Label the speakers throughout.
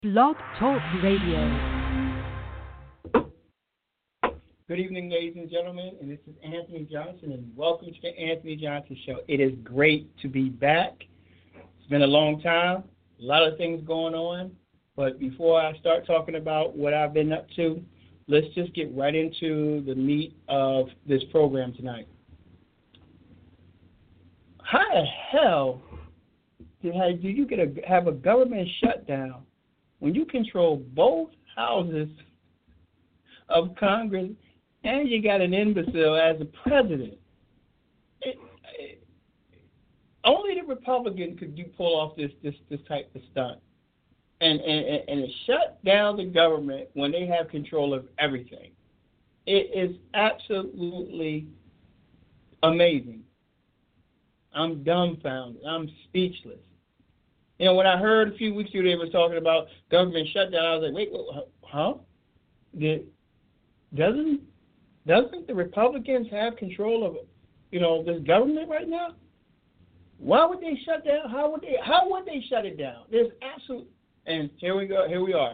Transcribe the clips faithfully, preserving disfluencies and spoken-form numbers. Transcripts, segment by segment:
Speaker 1: Blog Talk Radio.
Speaker 2: Good evening, ladies and gentlemen, and this is Anthony Johnson, and welcome to the Anthony Johnson Show. It is great to be back. It's been a long time, a lot of things going on, but before I start talking about what I've been up to, let's just get right into the meat of this program tonight. How the hell did, do you get a, have a government shutdown when you control both houses of Congress and you got an imbecile as a president? It, it, only the Republicans could do pull off this this this type of stunt, and and and shut down the government when they have control of everything. It is absolutely amazing. I'm dumbfounded. I'm speechless. You know, when I heard a few weeks ago they were talking about government shutdown, I was like, wait, wait huh? Did, doesn't doesn't the Republicans have control of, you know, this government right now? Why would they shut down? How would they? How would they shut it down? There's absolute. And here we go. Here we are.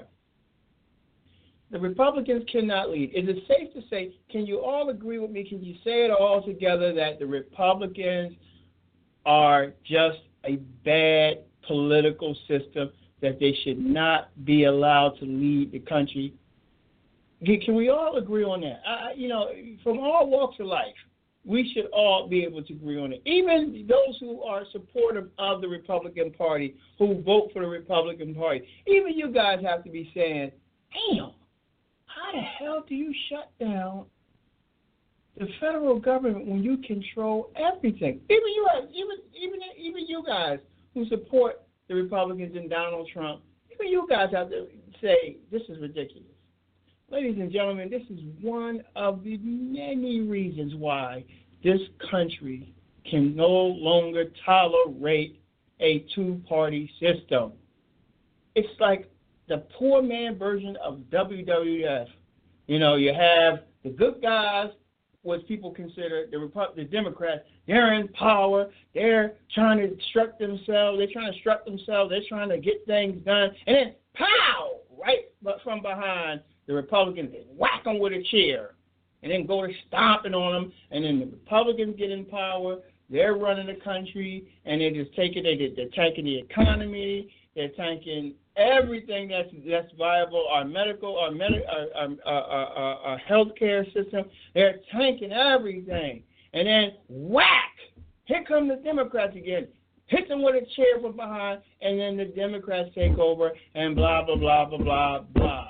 Speaker 2: The Republicans cannot lead. Is it safe to say? Can you all agree with me? Can you say it all together that the Republicans are just a bad political system, that they should not be allowed to lead the country? Can we all agree on that? I, you know, from all walks of life, we should all be able to agree on it. Even those who are supportive of the Republican Party, who vote for the Republican Party, even you guys have to be saying, damn, how the hell do you shut down the federal government when you control everything? Even you, even even even you guys who support the Republicans and Donald Trump, even you guys have to say this is ridiculous. Ladies and gentlemen, this is one of the many reasons why this country can no longer tolerate a two-party system. It's like the poor man version of W W F. You know, you have the good guys, what people consider the Repu- the Democrats. They're in power. They're trying to strut themselves. They're trying to strut themselves. They're trying to get things done. And then, pow, right from behind, the Republicans whack them with a chair and then go to stomping on them. And then the Republicans get in power. They're running the country, and they're just taking it. They're tanking the economy. They're tanking everything that's that's viable. Our medical, our med, our, our, our, our, our healthcare system. They're tanking everything. And then whack! Here come the Democrats again. Hit them with a chair from behind, and then the Democrats take over, and blah blah blah blah blah blah.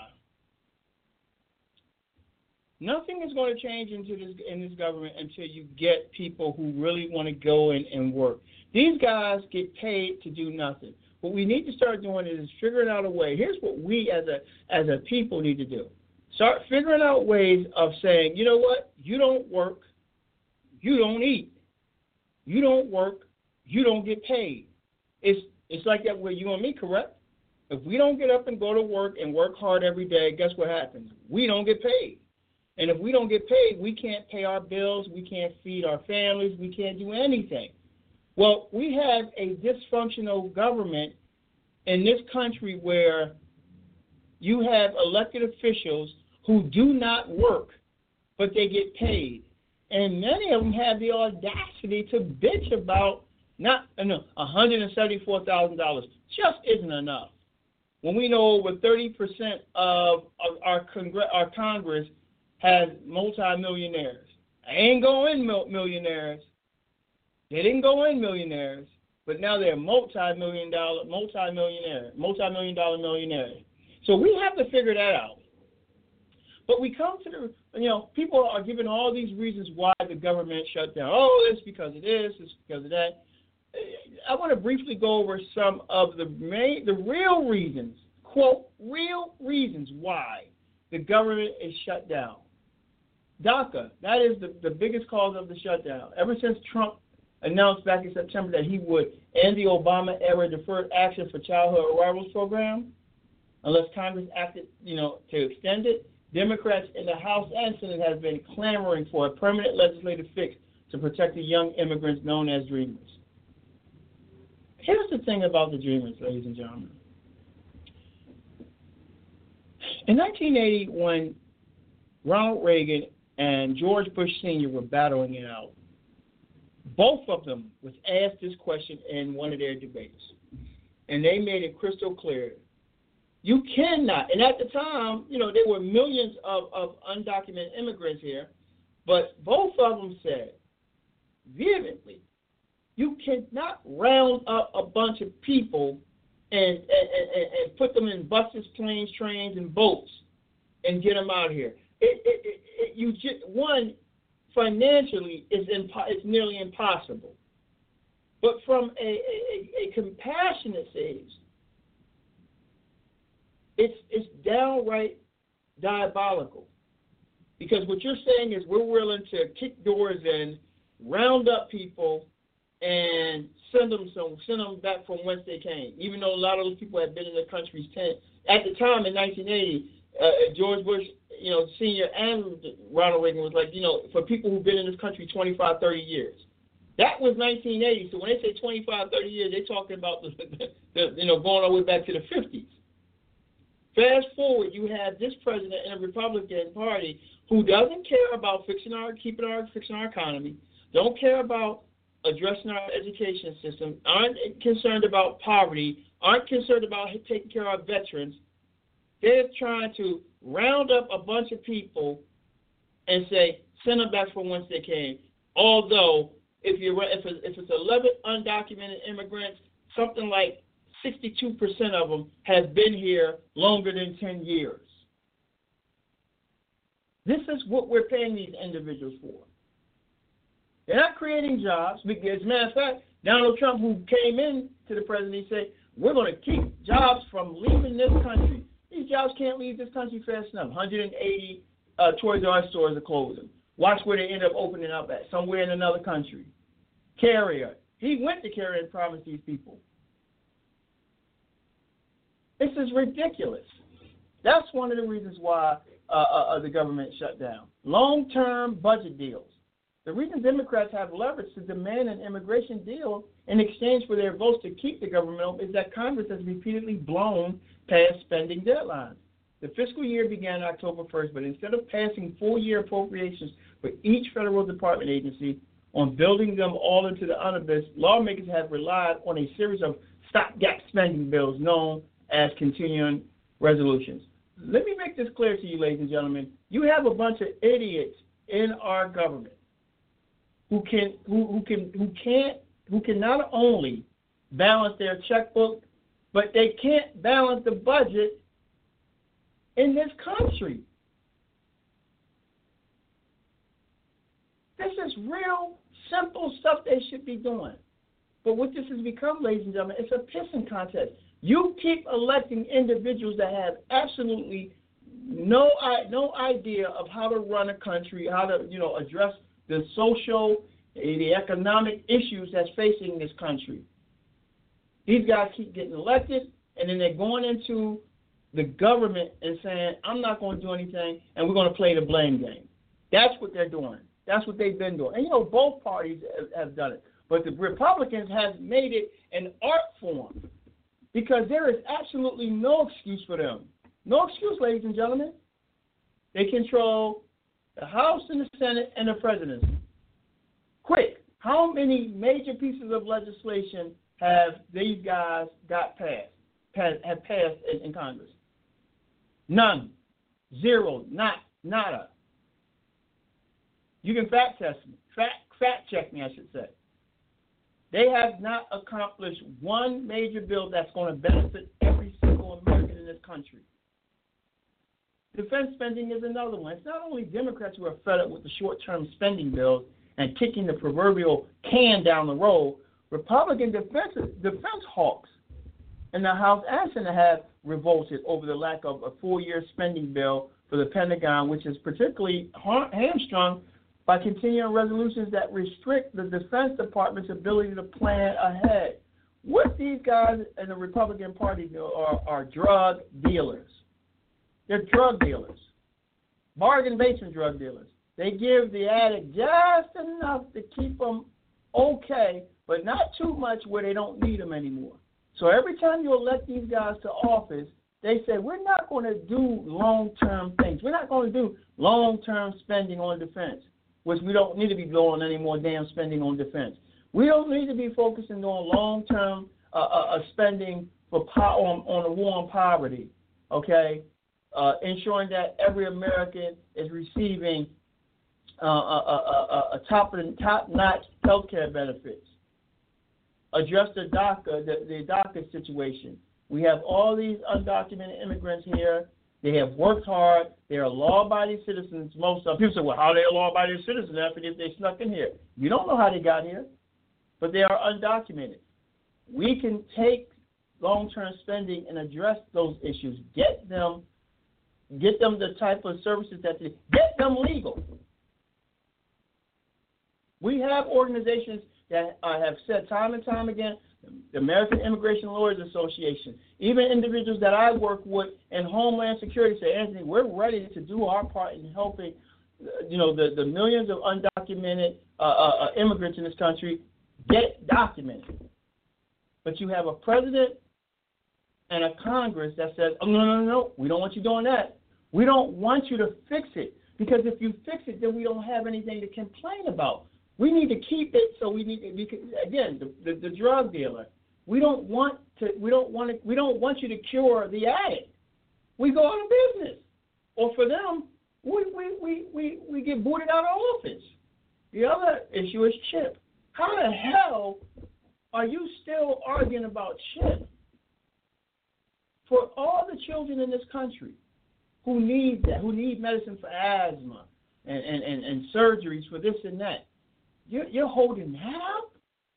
Speaker 2: Nothing is going to change into this in this government until you get people who really want to go in and work. These guys get paid to do nothing. What we need to start doing is figuring out a way. Here's what we as a as a people need to do. Start figuring out ways of saying, you know what? You don't work, you don't eat. You don't work, you don't get paid. It's it's like that with you and me, correct? If we don't get up and go to work and work hard every day, guess what happens? We don't get paid. And if we don't get paid, we can't pay our bills, we can't feed our families, we can't do anything. Well, we have a dysfunctional government in this country where you have elected officials who do not work, but they get paid. And many of them have the audacity to bitch about not no, one hundred seventy-four thousand dollars. Just isn't enough. When we know over thirty percent of, of our, Congre- our Congress has multimillionaires. I ain't going millionaires. They didn't go in millionaires, but now they're multi-million dollar, multi-millionaire, multi-million dollar millionaires. So we have to figure that out. But we come to the, you know, people are giving all these reasons why the government shut down. Oh, it's because of this, it's because of that. I want to briefly go over some of the main, the real reasons, quote, real reasons why the government is shut down. DACA, that is the, the biggest cause of the shutdown. Ever since Trump announced back in September that he would end the Obama-era Deferred Action for Childhood Arrivals program, unless Congress acted, you know, to extend it, Democrats in the House and Senate have been clamoring for a permanent legislative fix to protect the young immigrants known as Dreamers. Here's the thing about the Dreamers, ladies and gentlemen. In nineteen eighty, when Ronald Reagan and George Bush Senior were battling it out, both of them was asked this question in one of their debates. And they made it crystal clear. You cannot, and at the time, you know, there were millions of, of undocumented immigrants here, but both of them said vehemently, you cannot round up a bunch of people and, and, and, and put them in buses, planes, trains, and boats and get them out of here. It, it, it, it, you just, one, financially, is impo- it's nearly impossible. But from a, a, a compassionate stage, it's it's downright diabolical. Because what you're saying is we're willing to kick doors in, round up people, and send them some, send them back from whence they came. Even though a lot of those people had been in the country's tent. At the time in nineteen eighty, uh, George Bush, you know, Senior and Ronald Reagan was like, you know, for people who've been in this country twenty-five, thirty years. That was nineteen eighty. So when they say twenty-five, thirty years, they're talking about the, the, the you know, going all the way back to the fifties. Fast forward, you have this president in a Republican Party who doesn't care about fixing our, keeping our, fixing our economy, don't care about addressing our education system, aren't concerned about poverty, aren't concerned about taking care of our veterans. They're trying to round up a bunch of people and say, send them back from whence they came. Although, if you if it's, if it's eleven undocumented immigrants, something like sixty-two percent of them have been here longer than ten years. This is what we're paying these individuals for. They're not creating jobs. As a matter of fact, Donald Trump, who came in to the presidency, said, we're going to keep jobs from leaving this country. These jobs can't leave this country fast enough. one hundred eighty uh, Toys R Us stores are closing. Watch where they end up opening up at, somewhere in another country. Carrier. He went to Carrier and promised these people. This is ridiculous. That's one of the reasons why uh, uh, the government shut down. Long-term budget deals. The reason Democrats have leverage to demand an immigration deal in exchange for their votes to keep the government open is that Congress has repeatedly blown past spending deadlines. The fiscal year began October first, but instead of passing full-year appropriations for each federal department agency on building them all into the omnibus, lawmakers have relied on a series of stopgap spending bills known as continuing resolutions. Let me make this clear to you, ladies and gentlemen. You have a bunch of idiots in our government who can who, who can who can't who can not only balance their checkbook, but they can't balance the budget in this country. This is real simple stuff they should be doing. But what this has become, ladies and gentlemen, it's a pissing contest. You keep electing individuals that have absolutely no no idea of how to run a country, how to you know address the social, the economic issues that's facing this country. These guys keep getting elected, and then they're going into the government and saying, I'm not going to do anything, and we're going to play the blame game. That's what they're doing. That's what they've been doing. And, you know, both parties have, have done it. But the Republicans have made it an art form because there is absolutely no excuse for them. No excuse, ladies and gentlemen. They control the House and the Senate and the presidency. Quick, how many major pieces of legislation have these guys got passed, pass, have passed in, in Congress? None. Zero. Not. Nada. You can fact test me. Fact, fact check me, I should say. They have not accomplished one major bill that's going to benefit every single American in this country. Defense spending is another one. It's not only Democrats who are fed up with the short-term spending bills and kicking the proverbial can down the road. Republican defense, defense hawks in the House and Senate have revolted over the lack of a four-year spending bill for the Pentagon, which is particularly hamstrung by continuing resolutions that restrict the Defense Department's ability to plan ahead. What these guys in the Republican Party do are, are drug dealers. They're drug dealers, bargain basement drug dealers. They give the addict just enough to keep them okay, but not too much where they don't need them anymore. So every time you elect these guys to office, they said, we're not going to do long-term things. We're not going to do long-term spending on defense, which we don't need to be doing any more damn spending on defense. We don't need to be focusing on long-term uh, uh, spending for po- on, on the war on poverty, okay, uh, ensuring that every American is receiving uh, a, a, a, a top, top-notch health care benefits. Address the DACA, the, the DACA situation. We have all these undocumented immigrants here. They have worked hard. They are law-abiding citizens. Most of people say, well, how are they a law-abiding citizen after they snuck in here? You don't know how they got here, but they are undocumented. We can take long-term spending and address those issues. Get them, get them the type of services that they get them legal. We have organizations that uh, have said time and time again, the American Immigration Lawyers Association, even individuals that I work with in Homeland Security say, Anthony, we're ready to do our part in helping, you know, the, the millions of undocumented uh, uh, immigrants in this country get documented. But you have a president and a Congress that says, oh, no, no, no, no, we don't want you doing that. We don't want you to fix it, because if you fix it, then we don't have anything to complain about. We need to keep it, so we need to, because, again, the, the, the drug dealer. We don't want to. We don't want to. We don't want you to cure the addict. We go out of business, or for them, we we we we, we get booted out of office. The other issue is CHIP. How the hell are you still arguing about CHIP for all the children in this country who need that, who need medicine for asthma and and, and, and surgeries for this and that? You're, you're holding that up?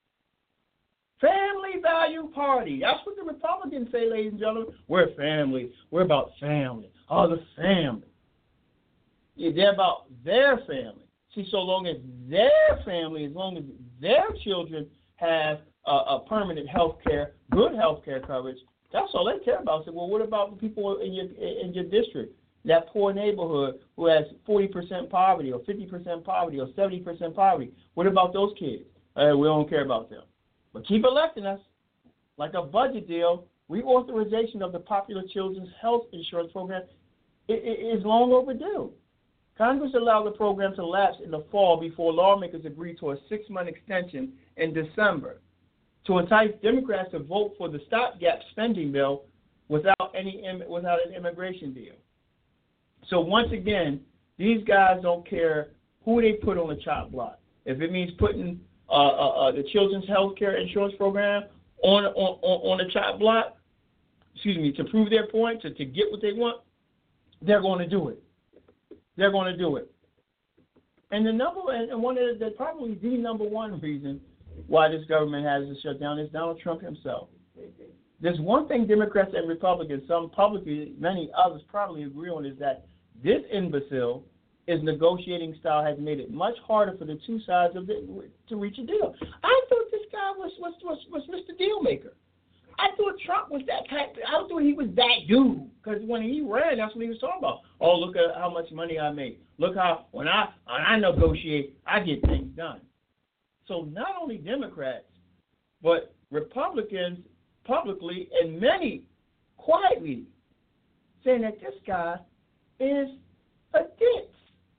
Speaker 2: Family Value Party. That's what the Republicans say, ladies and gentlemen. We're family. We're about family. Oh, the family. Yeah, they're about their family. See, so long as their family, as long as their children have a, a permanent health care, good health care coverage, that's all they care about. So, well, what about the people in your in your district? That poor neighborhood who has forty percent poverty or fifty percent poverty or seventy percent poverty. What about those kids? Uh, we don't care about them. But keep electing us. Like a budget deal, reauthorization of the Popular Children's Health Insurance Program is long overdue. Congress allowed the program to lapse in the fall before lawmakers agreed to a six-month extension in December to entice Democrats to vote for the stopgap spending bill without any without an immigration deal. So once again, these guys don't care who they put on the chop block. If it means putting uh, uh, uh, the Children's Health Care Insurance Program on on on the chop block, excuse me, to prove their point, to, to get what they want, they're going to do it. They're going to do it. And the number and one of the, the probably the number one reason why this government has to shut down is Donald Trump himself. There's one thing Democrats and Republicans, some publicly, many others probably agree on, is that this imbecile, his negotiating style has made it much harder for the two sides of the, to reach a deal. I thought this guy was was was, was Mister Dealmaker. I thought Trump was that type. I thought he was that dude, because when he ran, that's what he was talking about. Oh, look at how much money I make. Look how when I when I negotiate, I get things done. So not only Democrats, but Republicans publicly and many quietly saying that this guy is a ditz.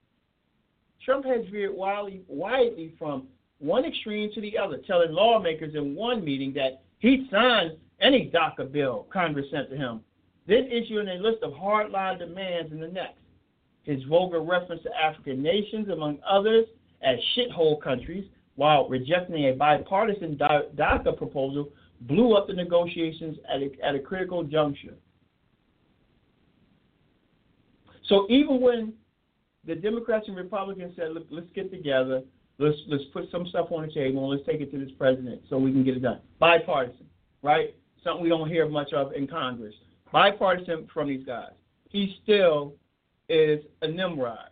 Speaker 2: Trump has veered widely, widely from one extreme to the other, telling lawmakers in one meeting that he'd sign any DACA bill Congress sent to him, then issuing a list of hardline demands in the next. His vulgar reference to African nations, among others, as shithole countries, while rejecting a bipartisan DACA proposal, blew up the negotiations at a, at a critical juncture. So even when the Democrats and Republicans said, look, let's get together, let's let's put some stuff on the table, and let's take it to this president so we can get it done. Bipartisan, right? Something we don't hear much of in Congress. Bipartisan from these guys. He still is a Nimrod.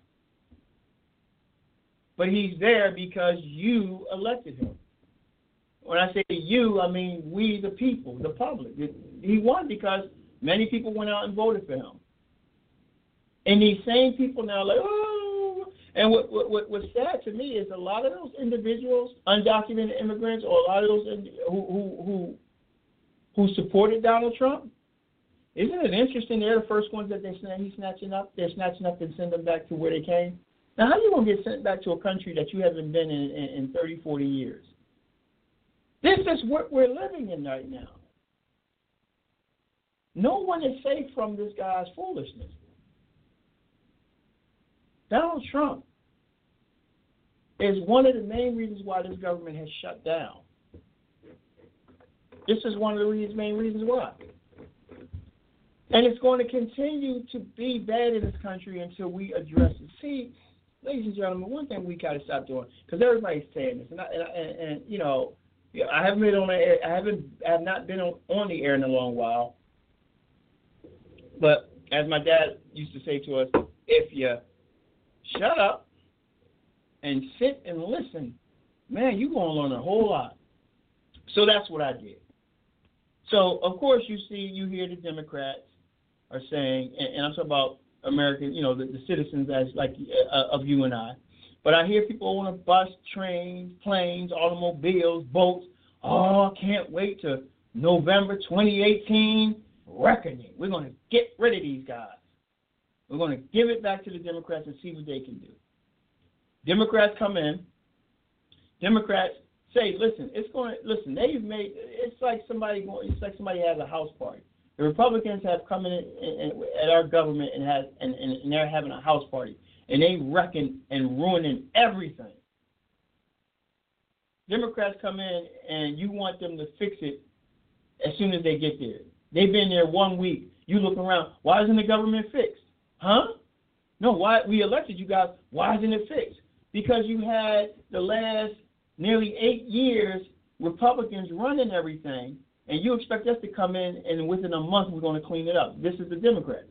Speaker 2: But he's there because you elected him. When I say you, I mean we, the people, the public. He won because many people went out and voted for him. And these same people now are like, oh. And what, what what's sad to me is a lot of those individuals, undocumented immigrants, or a lot of those who who who, who supported Donald Trump, Isn't it interesting? They're the first ones that they're he's snatching up. They're snatching up and send them back to where they came. Now, how are you going to get sent back to a country that you haven't been in, in in thirty, forty years? This is what we're living in right now. No one is safe from this guy's foolishness. Donald Trump is one of the main reasons why this government has shut down. This is one of the reasons, main reasons why. And it's going to continue to be bad in this country until we address it. See, ladies and gentlemen, one thing we got to stop doing, because everybody's saying this, and, I, and, and, and you know, I haven't been on the air, I haven't, I have not been on, on the air in a long while. But as my dad used to say to us, if you shut up and sit and listen, man, you're going to learn a whole lot. So that's what I did. So, of course, you see, you hear the Democrats are saying, and, and I'm talking about American, you know, the, the citizens as like uh, of you and I. But I hear people on a bus, trains, planes, automobiles, boats. Oh, can't wait to November twenty eighteen reckoning. We're going to get rid of these guys. We're going to give it back to the Democrats and see what they can do. Democrats come in. Democrats say, listen, it's going to, listen, they've made, it's like somebody going, it's like somebody has a house party. The Republicans have come in, in, in at our government and has and, and, and they're having a house party. And they wrecking and ruining everything. Democrats come in and you want them to fix it as soon as they get there. They've been there one week. You look around. Why isn't the government fixed? Huh? No, why we elected you guys. Why isn't it fixed? Because you had the last nearly eight years Republicans running everything, and you expect us to come in and within a month we're going to clean it up. This is the Democrats.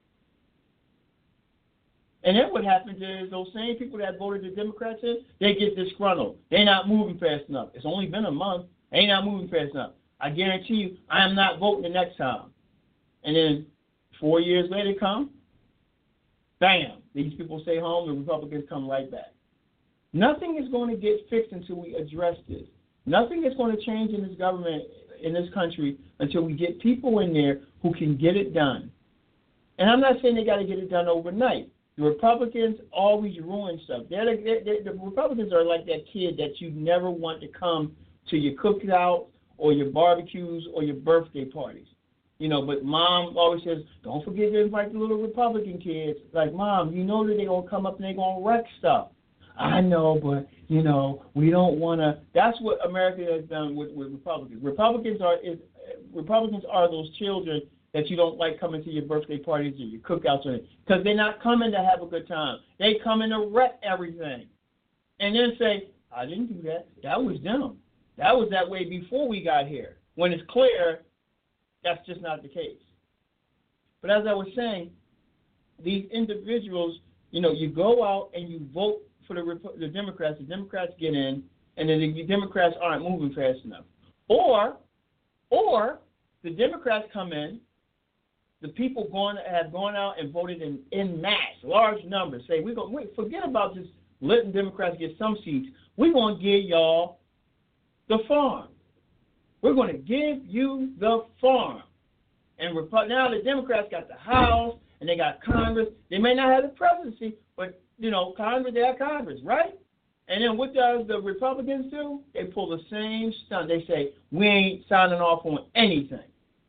Speaker 2: And then what happens is those same people that voted the Democrats in, they get disgruntled. They're not moving fast enough. It's only been a month. They ain't not moving fast enough. I guarantee you, I am not voting the next time. And then four years later come, bam, these people stay home, the Republicans come right back. Nothing is going to get fixed until we address this. Nothing is going to change in this government, in this country, until we get people in there who can get it done. And I'm not saying they got to get it done overnight. The Republicans always ruin stuff. They're like, they're, they're, the Republicans are like that kid that you never want to come to your cookouts or your barbecues or your birthday parties. You know, but Mom always says, don't forget to invite the little Republican kids. Like, Mom, you know that they're going to come up and they're going to wreck stuff. I know, but, you know, we don't want to. That's what America has done with, with Republicans. Republicans are is, Republicans are those children that you don't like coming to your birthday parties or your cookouts or anything, because they're not coming to have a good time. They come in to wreck everything. And then say, I didn't do that. That was them. That was that way before we got here. When it's clear, that's just not the case. But as I was saying, these individuals, you know, you go out and you vote for the, the Democrats. The Democrats get in, and then the Democrats aren't moving fast enough. Or, or the Democrats come in, the people going have gone out and voted in, in mass, large numbers. Say, we're going wait, forget about just letting Democrats get some seats. We're going to give y'all the farm. We're going to give you the farm. And now the Democrats got the House and they got Congress. They may not have the presidency, but, you know, Congress, they have Congress, right? And then what does the Republicans do? They pull the same stunt. They say, we ain't signing off on anything.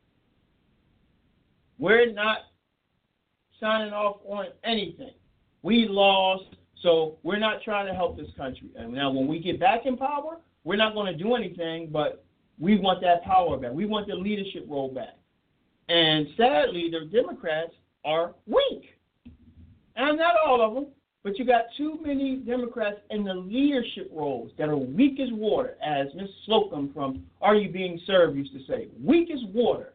Speaker 2: We're not signing off on anything. We lost, so we're not trying to help this country. And now when we get back in power, we're not going to do anything, but we want that power back. We want the leadership role back. And sadly, the Democrats are weak. And not all of them, but you got too many Democrats in the leadership roles that are weak as water, as Miz Slocum from Are You Being Served used to say, weak as water.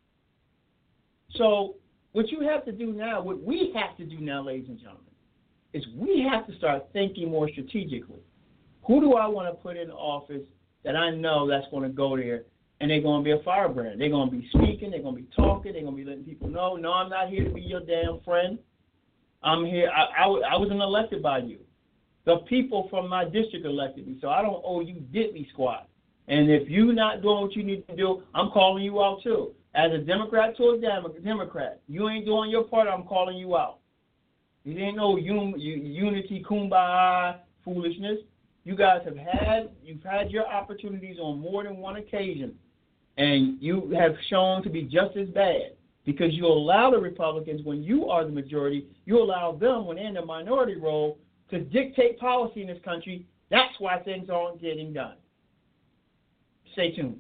Speaker 2: So what you have to do now, what we have to do now, ladies and gentlemen, is we have to start thinking more strategically. Who do I want to put in office that I know that's going to go there and they're going to be a firebrand? They're going to be speaking, they're going to be talking, they're going to be letting people know, no, I'm not here to be your damn friend. I'm here, I, I, I wasn't elected by you. The people from my district elected me, so I don't owe you diddly squat. And if you're not doing what you need to do, I'm calling you out too. As a Democrat to a Dem- Democrat, you ain't doing your part, I'm calling you out. It ain't no un- unity, kumbaya foolishness. You guys have had, you've had your opportunities on more than one occasion, and you have shown to be just as bad because you allow the Republicans, when you are the majority, you allow them, when they're in the minority role, to dictate policy in this country. That's why things aren't getting done. Stay tuned.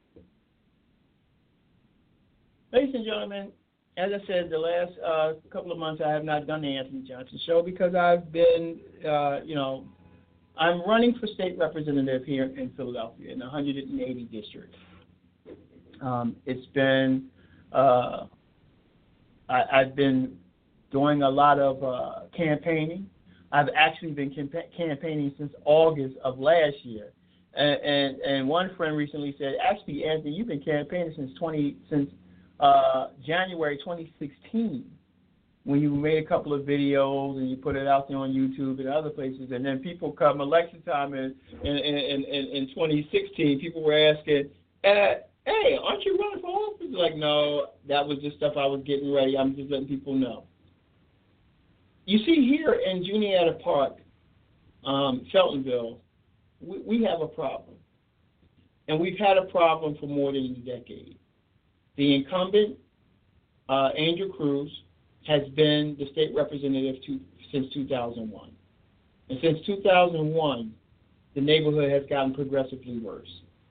Speaker 2: Ladies and gentlemen, as I said, the last uh, couple of months I have not done the Anthony Johnson Show because I've been, uh, you know, I'm running for state representative here in Philadelphia in the one hundred eighty district. Um, it's been, uh, I, I've been doing a lot of uh, campaigning. I've actually been campa- campaigning since August of last year. And, and and one friend recently said, actually, Anthony, you've been campaigning since twenty since uh, January twenty sixteen, when you made a couple of videos and you put it out there on YouTube and other places. And then people come election time in in in, in, in twenty sixteen, people were asking, uh, hey, aren't you running for office? Like, no, that was just stuff I was getting ready. I'm just letting people know. You see, here in Juniata Park, um, Feltonville, we, we have a problem. And we've had a problem for more than a decade. The incumbent, uh, Andrew Cruz, has been the state representative to, since two thousand one. And since two thousand one, the neighborhood has gotten progressively worse.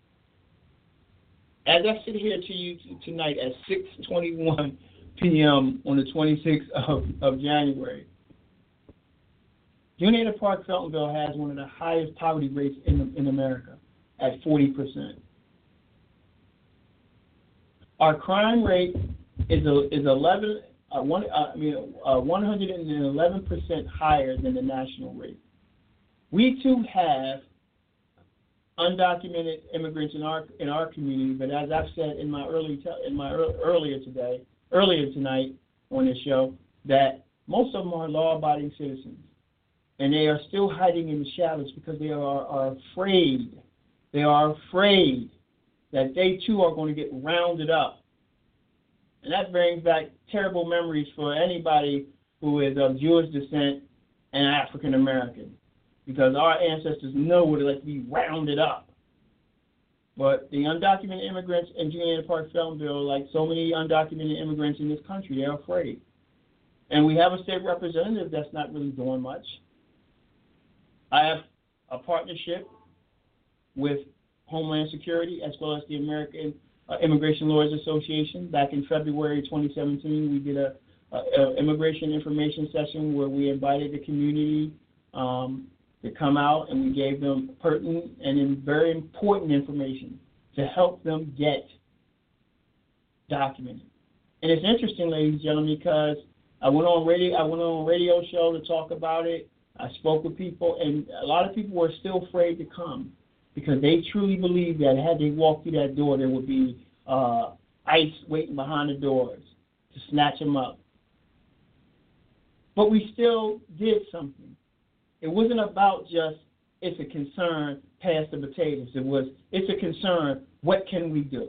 Speaker 2: As I sit here to you tonight at six twenty-one p.m. on the twenty-sixth of, of January, Juniata Park, Feltonville has one of the highest poverty rates in, in America at forty percent. Our crime rate is a, is eleven. Uh, one, uh, I mean, uh, one hundred eleven percent higher than the national rate. We too have undocumented immigrants in our in our community, but as I've said in my early te- in my er- earlier today, earlier tonight on this show, that most of them are law-abiding citizens, and they are still hiding in the shadows because they are, are afraid. They are afraid that they too are going to get rounded up. And that brings back terrible memories for anybody who is of Jewish descent and African American, because our ancestors know what it's like to be rounded up. But the undocumented immigrants in Juniata Park, Feltonville, like so many undocumented immigrants in this country, they're afraid. And we have a state representative that's not really doing much. I have a partnership with Homeland Security as well as the American Uh, Immigration Lawyers Association. Back in February twenty seventeen, we did a, a, a immigration information session where we invited the community um, to come out, and we gave them pertinent and very important information to help them get documented. And it's interesting, ladies and gentlemen, because I went on radio, I went on a radio show to talk about it. I spoke with people, and a lot of people were still afraid to come, because they truly believe that had they walked through that door, there would be uh, ICE waiting behind the doors to snatch them up. But we still did something. It wasn't about just, it's a concern, pass the potatoes. It was, it's a concern, what can we do?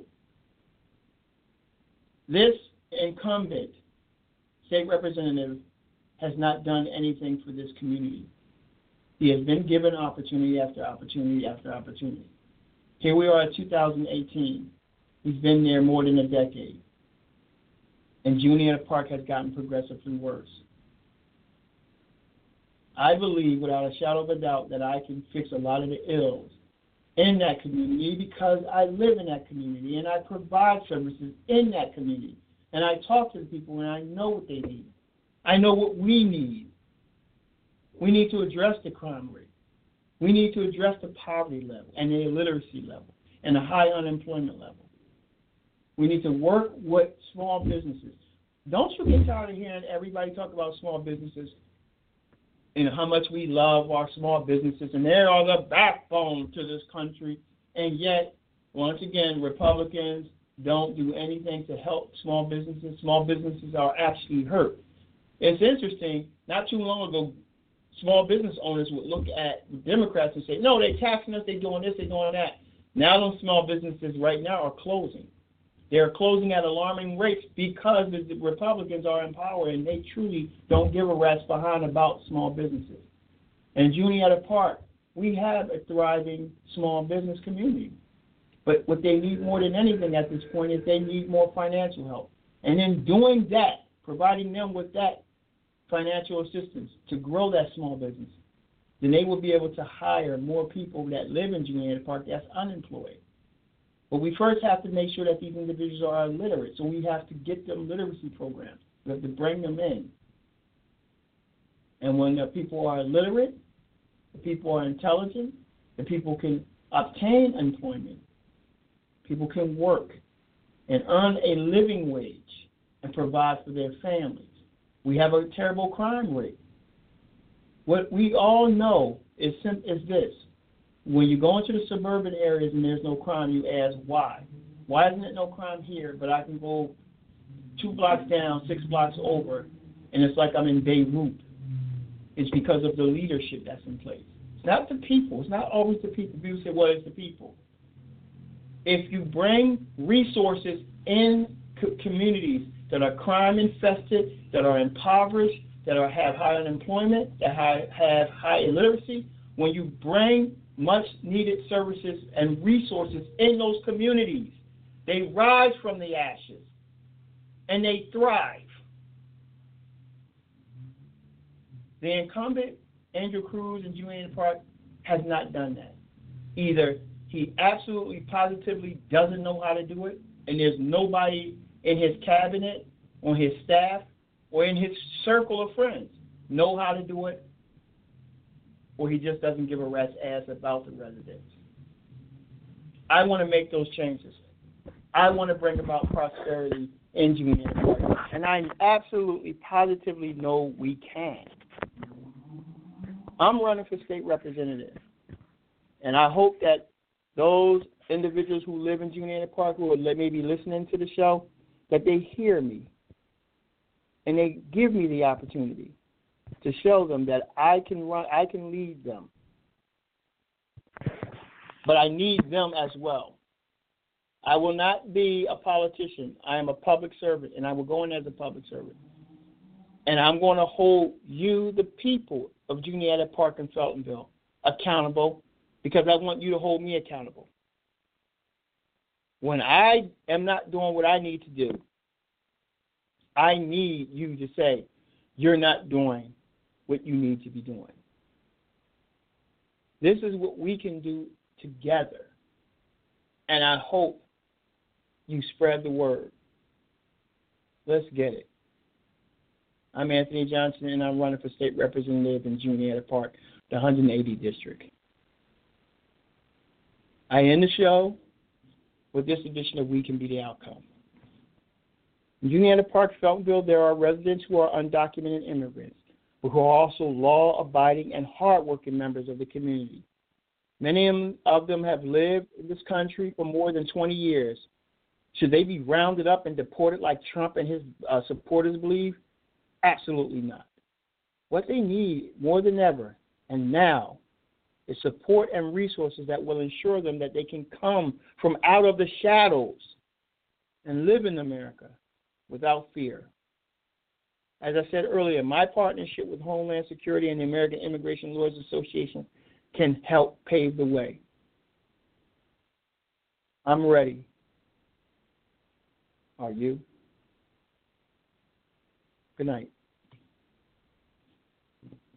Speaker 2: This incumbent state representative has not done anything for this community. He has been given opportunity after opportunity after opportunity. Here we are at two thousand eighteen. He's been there more than a decade. And Juniata Park has gotten progressively worse. I believe without a shadow of a doubt that I can fix a lot of the ills in that community because I live in that community and I provide services in that community. And I talk to the people and I know what they need. I know what we need. We need to address the crime rate. We need to address the poverty level and the illiteracy level and the high unemployment level. We need to work with small businesses. Don't you get tired of hearing everybody talk about small businesses and how much we love our small businesses, and they are the backbone to this country, and yet, once again, Republicans don't do anything to help small businesses. Small businesses are actually hurt. It's interesting, not too long ago, small business owners would look at Democrats and say, no, they're taxing us, they're doing this, they're doing that. Now those small businesses right now are closing. They're closing at alarming rates because the Republicans are in power and they truly don't give a rat's behind about small businesses. In Juniata Park, we have a thriving small business community. But what they need more than anything at this point is they need more financial help. And in doing that, providing them with that financial assistance to grow that small business, then they will be able to hire more people that live in Juniata Park that's unemployed. But we first have to make sure that these individuals are illiterate, so we have to get them literacy programs. We have to bring them in. And when the people are illiterate, the people are intelligent, the people can obtain employment, people can work and earn a living wage and provide for their families. We have a terrible crime rate. What we all know is, sim- is this. When you go into the suburban areas and there's no crime, you ask why. Why isn't it no crime here, but I can go two blocks down, six blocks over, and it's like I'm in Beirut? It's because of the leadership that's in place. It's not the people. It's not always the people. People say, well, it's the people. If you bring resources in co- communities that are crime infested, that are impoverished, that are, have high unemployment, that have, have high illiteracy, when you bring much needed services and resources in those communities, they rise from the ashes and they thrive. The incumbent, Andrew Cruz in Juniata Park, has not done that. Either he absolutely positively doesn't know how to do it, and there's nobody in his cabinet, on his staff, or in his circle of friends know how to do it, or he just doesn't give a rat's ass about the residents. I want to make those changes. I want to bring about prosperity in Juniata Park, and I absolutely, positively know we can. I'm running for state representative, and I hope that those individuals who live in Juniata Park who are maybe listening to the show, that they hear me and they give me the opportunity to show them that I can run, I can lead them. But I need them as well. I will not be a politician. I am a public servant, and I will go in as a public servant. And I'm going to hold you, the people of Juniata Park and Feltonville, accountable, because I want you to hold me accountable. When I am not doing what I need to do, I need you to say, you're not doing what you need to be doing. This is what we can do together. And I hope you spread the word. Let's get it. I'm Anthony Johnson, and I'm running for state representative in Juniata Park, the one hundred eightieth District. I end the show with this edition of We Can Be the Outcome. In Juniata Park, Feltonville, there are residents who are undocumented immigrants, but who are also law-abiding and hard-working members of the community. Many of them have lived in this country for more than twenty years. Should they be rounded up and deported like Trump and his uh, supporters believe? Absolutely not. What they need more than ever and now is support and resources that will ensure them that they can come from out of the shadows and live in America without fear. As I said earlier, my partnership with Homeland Security and the American Immigration Lawyers Association can help pave the way. I'm ready. Are you? Good night.